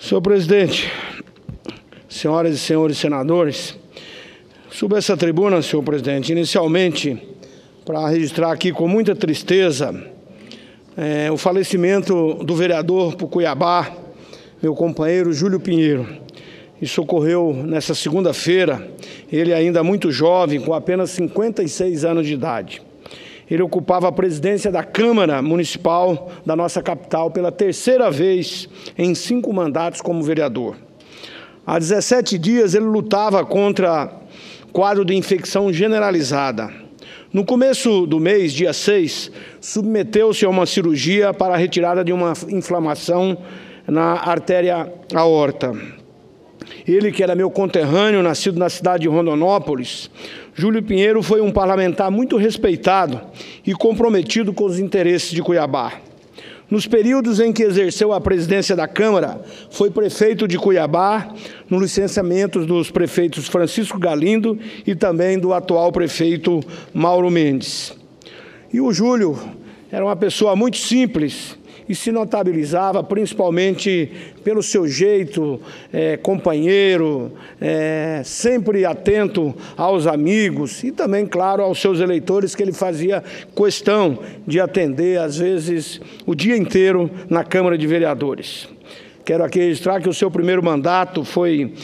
Senhor presidente, senhoras e senhores senadores, subo essa tribuna, senhor presidente, inicialmente para registrar aqui com muita tristeza o falecimento do vereador por Cuiabá, meu companheiro Júlio Pinheiro. Isso ocorreu nessa segunda-feira, ele ainda muito jovem, com apenas 56 anos de idade. Ele ocupava a presidência da Câmara Municipal da nossa capital pela terceira vez em 5 mandatos como vereador. Há 17 dias ele lutava contra quadro de infecção generalizada. No começo do mês, dia 6, submeteu-se a uma cirurgia para a retirada de uma inflamação na artéria aorta. Ele, que era meu conterrâneo, nascido na cidade de Rondonópolis, Júlio Pinheiro foi um parlamentar muito respeitado e comprometido com os interesses de Cuiabá. Nos períodos em que exerceu a presidência da Câmara, foi prefeito de Cuiabá, no licenciamento dos prefeitos Francisco Galindo e também do atual prefeito Mauro Mendes. E o Júlio era uma pessoa muito simples e se notabilizava principalmente pelo seu jeito companheiro, sempre atento aos amigos e também, claro, aos seus eleitores, que ele fazia questão de atender, às vezes, o dia inteiro na Câmara de Vereadores. Quero aqui registrar que o seu primeiro mandato foi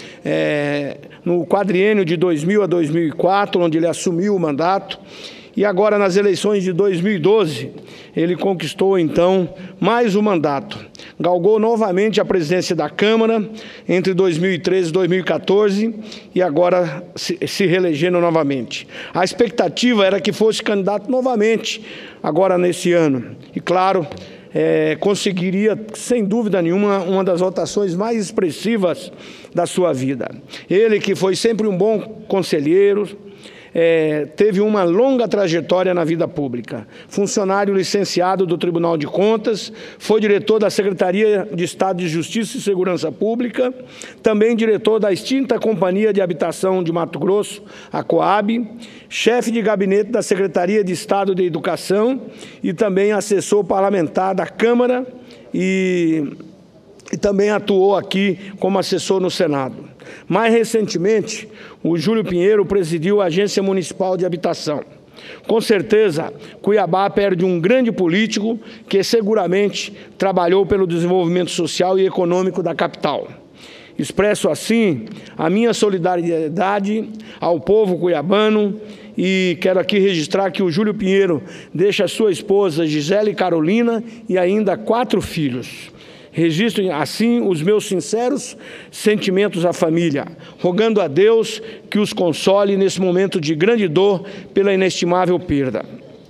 no quadriênio de 2000 a 2004, onde ele assumiu o mandato. E agora, nas eleições de 2012, ele conquistou, então, mais um mandato. Galgou novamente a presidência da Câmara entre 2013 e 2014 e agora se reelegendo novamente. A expectativa era que fosse candidato novamente, agora nesse ano. E, claro, conseguiria, sem dúvida nenhuma, uma das votações mais expressivas da sua vida. Ele, que foi sempre um bom conselheiro, teve uma longa trajetória na vida pública. Funcionário licenciado do Tribunal de Contas, foi diretor da Secretaria de Estado de Justiça e Segurança Pública, também diretor da extinta Companhia de Habitação de Mato Grosso, a Coab, chefe de gabinete da Secretaria de Estado de Educação e também assessor parlamentar da Câmara e também atuou aqui como assessor no Senado. Mais recentemente, o Júlio Pinheiro presidiu a Agência Municipal de Habitação. Com certeza, Cuiabá perde um grande político que seguramente trabalhou pelo desenvolvimento social e econômico da capital. Expresso assim a minha solidariedade ao povo cuiabano e quero aqui registrar que o Júlio Pinheiro deixa sua esposa Gisele Carolina e ainda 4 filhos. Registro, assim, os meus sinceros sentimentos à família, rogando a Deus que os console nesse momento de grande dor pela inestimável perda.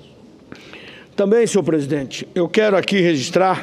Também, senhor presidente, eu quero aqui registrar,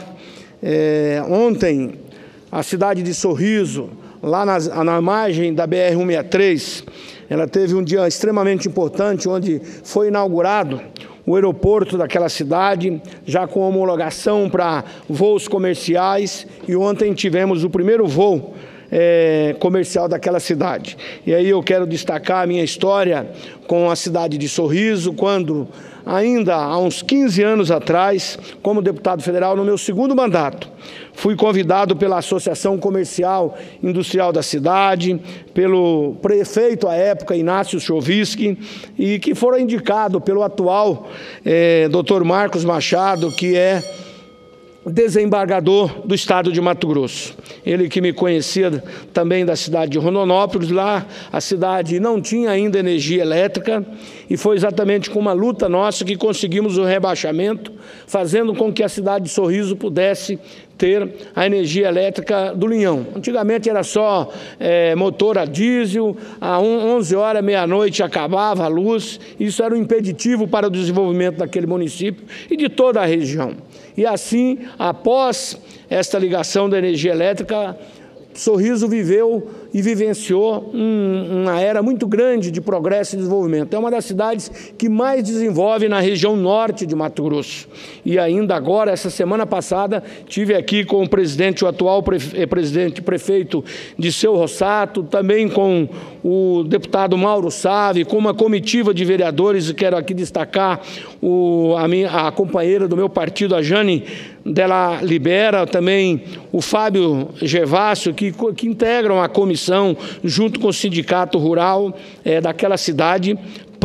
ontem, a cidade de Sorriso, lá na margem da BR-163, ela teve um dia extremamente importante, onde foi inaugurado o aeroporto daquela cidade, já com homologação para voos comerciais, e ontem tivemos o primeiro voo comercial daquela cidade. E aí eu quero destacar a minha história com a cidade de Sorriso, quando ainda há uns 15 anos atrás, como deputado federal, no meu segundo mandato, fui convidado pela Associação Comercial Industrial da cidade, pelo prefeito à época, Inácio Chovisky, e que foram indicados pelo atual Dr. Marcos Machado, que é desembargador do estado de Mato Grosso. Ele que me conhecia também da cidade de Rondonópolis. Lá a cidade não tinha ainda energia elétrica e foi exatamente com uma luta nossa que conseguimos o rebaixamento, fazendo com que a cidade de Sorriso pudesse ter a energia elétrica do Linhão. Antigamente era só motor a diesel, às 11 horas, meia-noite acabava a luz. Isso era um impeditivo para o desenvolvimento daquele município e de toda a região. E assim, após esta ligação da energia elétrica, Sorriso viveu e vivenciou uma era muito grande de progresso e desenvolvimento. É uma das cidades que mais desenvolve na região norte de Mato Grosso. E ainda agora, essa semana passada, tive aqui com o presidente, o atual prefeito de Seu Rossato, também com o deputado Mauro Save, com uma comitiva de vereadores, e quero aqui destacar a companheira do meu partido, a Jane dela Libera, também o Fábio Gervásio, que integram a comissão junto com o Sindicato Rural daquela cidade,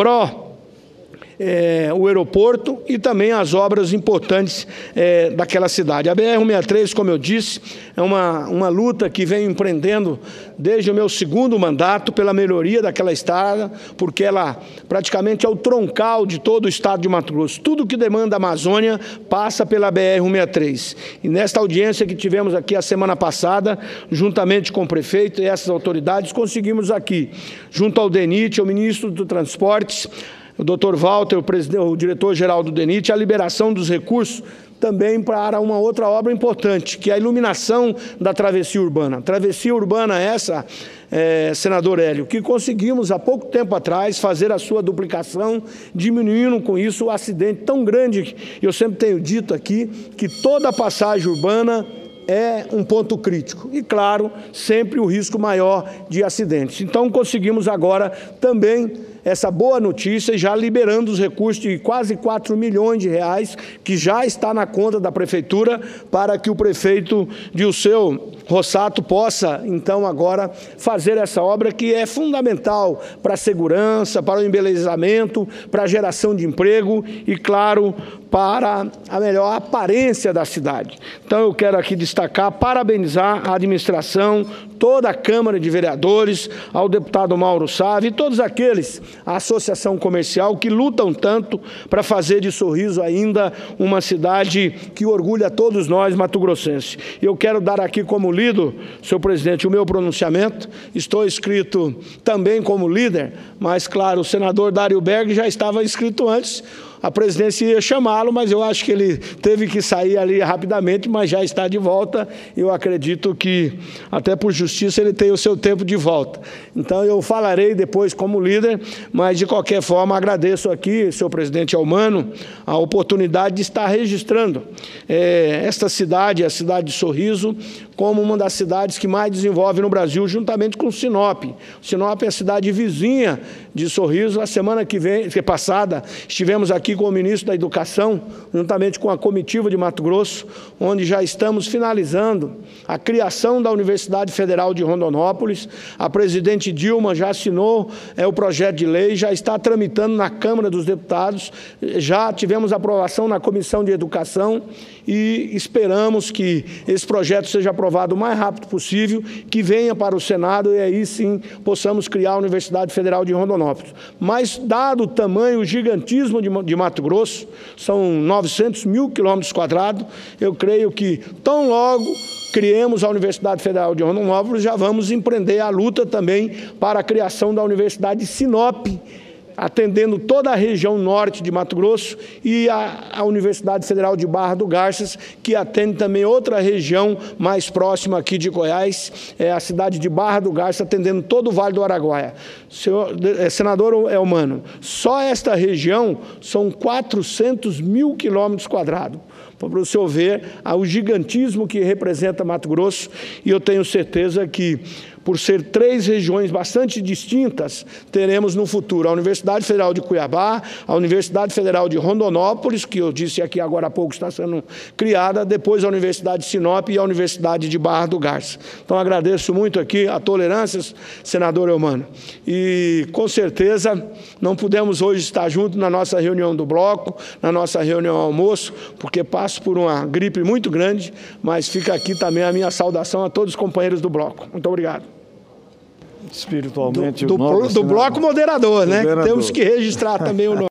o aeroporto e também as obras importantes daquela cidade. A BR-163, como eu disse, é uma luta que venho empreendendo desde o meu segundo mandato pela melhoria daquela estrada, porque ela praticamente é o troncal de todo o estado de Mato Grosso. Tudo que demanda a Amazônia passa pela BR-163. E nesta audiência que tivemos aqui a semana passada, juntamente com o prefeito e essas autoridades, conseguimos aqui, junto ao DENIT, ao ministro do Transportes, o Dr. Walter, o diretor-geral do DENIT, a liberação dos recursos também para uma outra obra importante, que é a iluminação da travessia urbana. Travessia urbana essa, senador Hélio, que conseguimos há pouco tempo atrás fazer a sua duplicação, diminuindo com isso o acidente tão grande. Eu sempre tenho dito aqui que toda passagem urbana é um ponto crítico e, claro, sempre o risco maior de acidentes. Então, conseguimos agora também essa boa notícia, já liberando os recursos de quase 4 milhões de reais, que já está na conta da Prefeitura, para que o prefeito Dilceu Rossato possa, então, agora fazer essa obra que é fundamental para a segurança, para o embelezamento, para a geração de emprego e, claro, para a melhor aparência da cidade. Então, eu quero aqui destacar, parabenizar a administração, toda a Câmara de Vereadores, ao deputado Mauro Sávio e todos aqueles, a Associação Comercial, que lutam tanto para fazer de Sorriso ainda uma cidade que orgulha todos nós, mato-grossenses. Eu quero dar aqui como lido, senhor presidente, o meu pronunciamento. Estou inscrito também como líder, mas, claro, o senador Dário Berg já estava inscrito antes. A presidência ia chamá-lo, mas eu acho que ele teve que sair ali rapidamente, mas já está de volta. Eu acredito que, até por justiça, ele tem o seu tempo de volta. Então, eu falarei depois como líder, mas, de qualquer forma, agradeço aqui, senhor presidente Elmano, a oportunidade de estar registrando esta cidade, a cidade de Sorriso, como uma das cidades que mais desenvolve no Brasil, juntamente com Sinop. Sinop é a cidade vizinha de Sorriso. A semana passada, estivemos aqui com o ministro da Educação, juntamente com a comitiva de Mato Grosso, onde já estamos finalizando a criação da Universidade Federal de Rondonópolis. A presidente Dilma já assinou o projeto de lei, já está tramitando na Câmara dos Deputados, já tivemos aprovação na Comissão de Educação e esperamos que esse projeto seja aprovado o mais rápido possível, que venha para o Senado e aí sim possamos criar a Universidade Federal de Rondonópolis. Mas, dado o tamanho, o gigantismo de Mato Grosso, são 900 mil quilômetros quadrados, eu creio que tão logo criemos a Universidade Federal de Rondonópolis, já vamos empreender a luta também para a criação da Universidade de Sinop, atendendo toda a região norte de Mato Grosso, e a Universidade Federal de Barra do Garças, que atende também outra região mais próxima aqui de Goiás, a cidade de Barra do Garças, atendendo todo o Vale do Araguaia. Senador Elmano, só esta região são 400 mil quilômetros quadrados. Para o senhor ver o gigantismo que representa Mato Grosso, e eu tenho certeza que, por ser 3 regiões bastante distintas, teremos no futuro a Universidade Federal de Cuiabá, a Universidade Federal de Rondonópolis, que eu disse aqui agora há pouco está sendo criada, depois a Universidade de Sinop e a Universidade de Barra do Garças. Então, agradeço muito aqui a tolerância, senador Elmano. E, com certeza, não pudemos hoje estar juntos na nossa reunião do bloco, na nossa reunião almoço, porque passo por uma gripe muito grande, mas fica aqui também a minha saudação a todos os companheiros do bloco. Muito obrigado. Espiritualmente do bloco moderador, né? Temos que registrar também o nome.